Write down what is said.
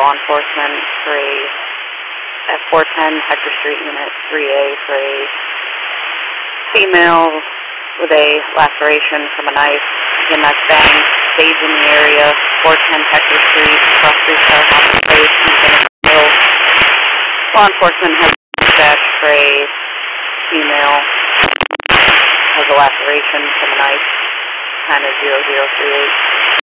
law enforcement for at 410 Hector Street, Unit 3A, for a female with a laceration from a knife. Again, that's bang, stage in the area, 410 Hector Street, across 3-star hospital place, in Hill. Law enforcement has dispatched for a female has a laceration from a knife, time is 0038.